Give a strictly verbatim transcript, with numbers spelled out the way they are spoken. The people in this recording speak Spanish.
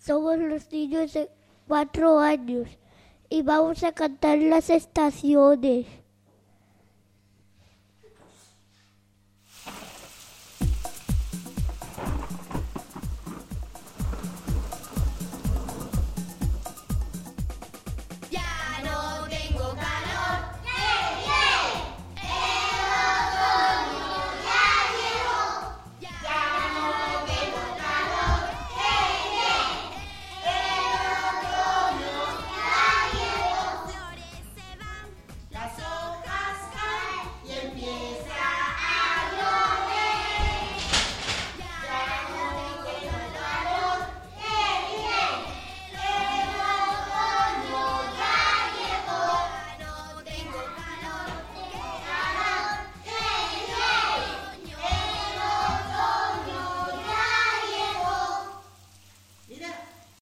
Somos los niños de cuatro años y vamos a cantar las estaciones.